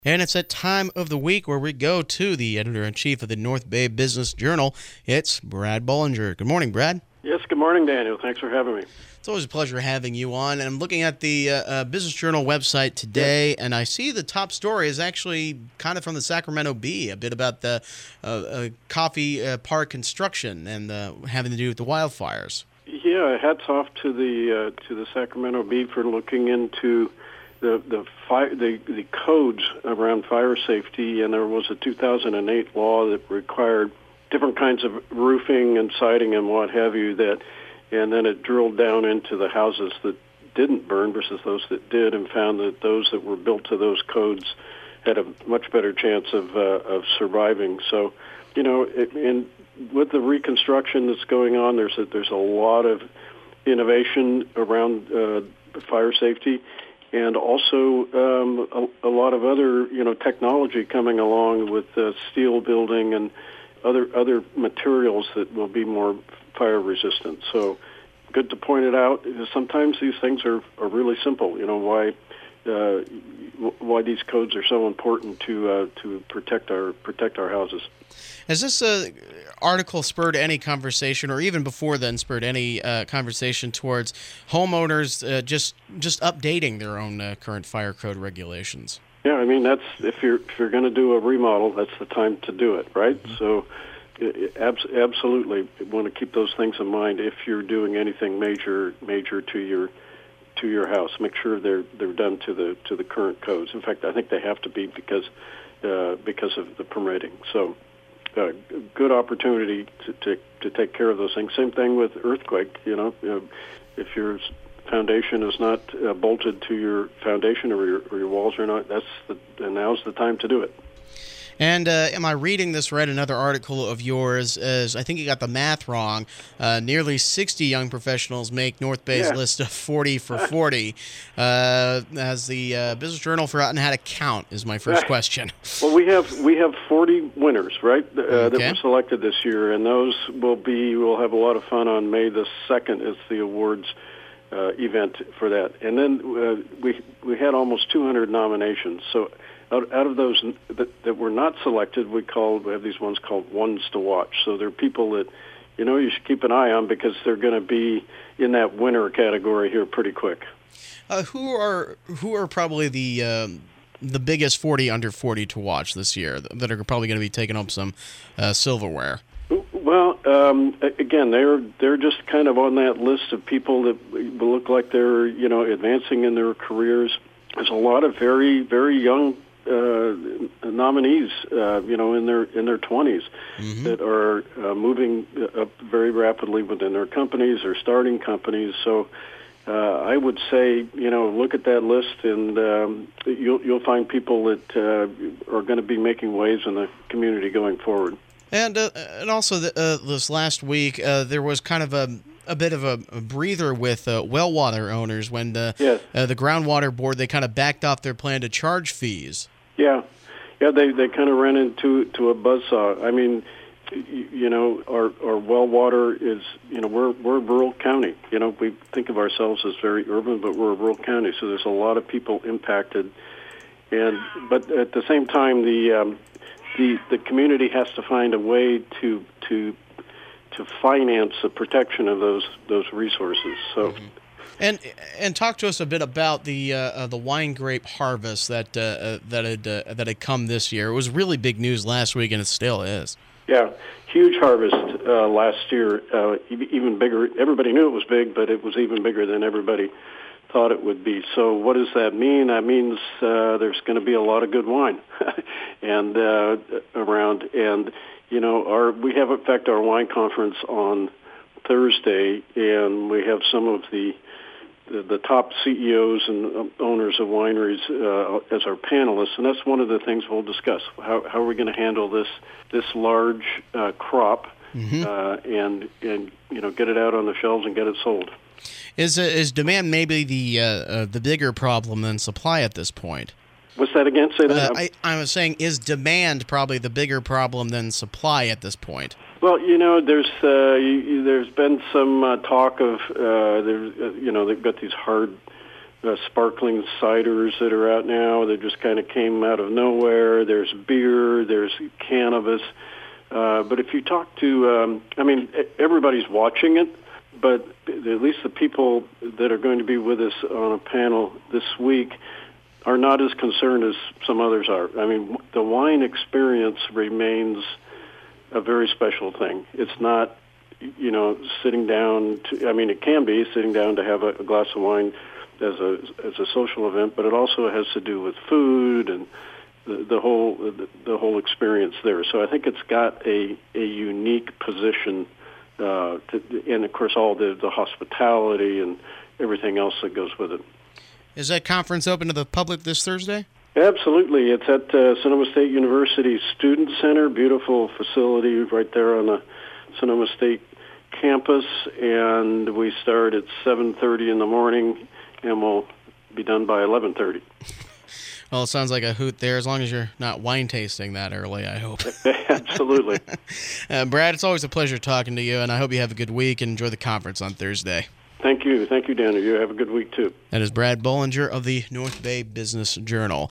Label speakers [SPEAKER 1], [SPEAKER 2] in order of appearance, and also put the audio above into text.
[SPEAKER 1] And it's that time of the week where we go to the editor-in-chief of the North Bay Business Journal. It's Brad Bollinger. Good morning, Brad.
[SPEAKER 2] Yes, good morning, Daniel. Thanks for having me.
[SPEAKER 1] It's always a pleasure having you on. And I'm looking at the Business Journal website today, and I see the top story is actually kind of from the Sacramento Bee, a bit about the coffee park construction and having to do with the wildfires.
[SPEAKER 2] Yeah, hats off to the Sacramento Bee for looking into the codes around fire safety, and there was a 2008 law that required different kinds of roofing and siding and what have you, and then it drilled down into the houses that didn't burn versus those that did, and found that those that were built to those codes had a much better chance of surviving. So, with the reconstruction that's going on, there's a lot of innovation around fire safety. And also a lot of other, technology coming along with steel building and other materials that will be more fire resistant. So, good to point it out. Sometimes these things are really simple. Why these codes are so important to protect our houses.
[SPEAKER 1] Has this article spurred any conversation, or even before then spurred any conversation towards homeowners just updating their own current fire code regulations?
[SPEAKER 2] Yeah, I mean, that's if you're going to do a remodel, that's the time to do it, right? Mm-hmm. So, absolutely want to keep those things in mind if you're doing anything major to your house. Make sure they're done to the current codes. In fact, I think they have to be because of the permitting. So. Good opportunity to take care of those things. Same thing with earthquake. If your foundation is not bolted to your foundation or your walls are not, now's the time to do it.
[SPEAKER 1] And am I reading this right? Another article of yours is, I think you got the math wrong. Nearly 60 young professionals make North Bay's list of 40 for 40. Has the Business Journal forgotten how to count? Is my first question.
[SPEAKER 2] Well, we have 40 winners, right? That were selected this year, and those we'll have a lot of fun on May the 2nd. Is the awards event for that, and then we had almost 200 nominations. So. Out of those that were not selected, we have these ones called ones to watch. So they're people that, you should keep an eye on because they're going to be in that winner category here pretty quick.
[SPEAKER 1] Who are probably the biggest 40 under 40 to watch this year that are probably going to be taking up some silverware?
[SPEAKER 2] Well, again, they're just kind of on that list of people that look like they're advancing in their careers. There's a lot of very, very young nominees, in their 20s, mm-hmm. that are moving up very rapidly within their companies or starting companies. So I would say, look at that list, and you'll find people that are going to be making waves in the community going forward.
[SPEAKER 1] And also this last week, there was kind of a bit of a breather with well water owners when the groundwater board, they kind of backed off their plan to charge fees. Yeah,
[SPEAKER 2] they kind of ran into a buzzsaw. I mean, our well water is, we're a rural county. We think of ourselves as very urban, but we're a rural county, so there's a lot of people impacted. But at the same time, the community has to find a way to finance the protection of those resources. So.
[SPEAKER 1] Mm-hmm. And talk to us a bit about the wine grape harvest that had come this year. It was really big news last week, and it still is.
[SPEAKER 2] Yeah, huge harvest last year, even bigger. Everybody knew it was big, but it was even bigger than everybody thought it would be. So what does that mean? That means there's going to be a lot of good wine and around. And we have, in fact, our wine conference on Thursday, and we have some of the top CEOs and owners of wineries as our panelists, and that's one of the things we'll discuss. How are we going to handle this large crop, mm-hmm. and get it out on the shelves and get it sold?
[SPEAKER 1] Is demand maybe the bigger problem than supply at this point?
[SPEAKER 2] What's that again? Say that.
[SPEAKER 1] I was saying, is demand probably the bigger problem than supply at this point?
[SPEAKER 2] Well, there's been some talk of they've got these hard sparkling ciders that are out now that just kind of came out of nowhere. There's beer, there's cannabis. But if you talk to, everybody's watching it, but at least the people that are going to be with us on a panel this week are not as concerned as some others are. I mean, the wine experience remains a very special thing. It's not, sitting down to, it can be sitting down to have a glass of wine as a social event, but it also has to do with food and the whole experience there. So I think it's got a unique position, and of course all the hospitality and everything else that goes with it.
[SPEAKER 1] Is that conference open to the public this Thursday?
[SPEAKER 2] Absolutely. It's at Sonoma State University Student Center, beautiful facility right there on the Sonoma State campus, and we start at 7:30 in the morning, and we'll be done by 11:30.
[SPEAKER 1] Well, it sounds like a hoot there, as long as you're not wine tasting that early, I hope.
[SPEAKER 2] Absolutely.
[SPEAKER 1] Brad, it's always a pleasure talking to you, and I hope you have a good week and enjoy the conference on Thursday.
[SPEAKER 2] Thank you. Thank you, Daniel. You have a good week, too.
[SPEAKER 1] That is Brad Bollinger of the North Bay Business Journal.